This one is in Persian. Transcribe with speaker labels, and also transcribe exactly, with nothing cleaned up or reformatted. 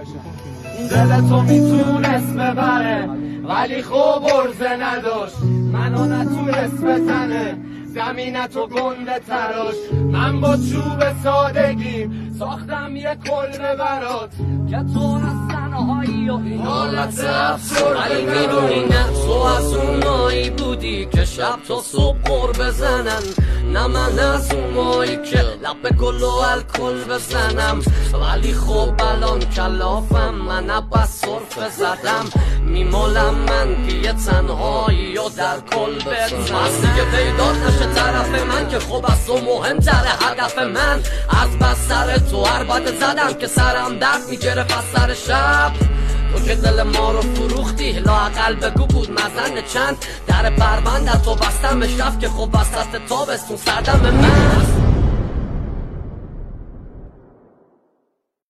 Speaker 1: دل تو میتونست ببره ولی خوب ارزه نداشت، منو نتونست بتنه زمینتو گنده تراش. من با چوب سادگیم ساختم یه کلبه برات که تو از تنهایی و این حالت افسرده ولی میدونی نه تو از اونایی بودی که شب تا صبح قر بزنن، نه من از اونایی که لب گل و الکل بزنم. ولی خب الان کلافم من عباس صرفه زدم، میمالم من که یه تنهایی و در کل بزنم. از دیگه پیدات نشه طرف من که خب از تو مهمتره هدف من. از بس سر تو عربت زدم که سرم درد میگرفت از سر شب. تو که دل ما رو فروختی لااقل بگو بود مزن چند. در پرونده تو بستم شف که خب وسط تابستون سردم من.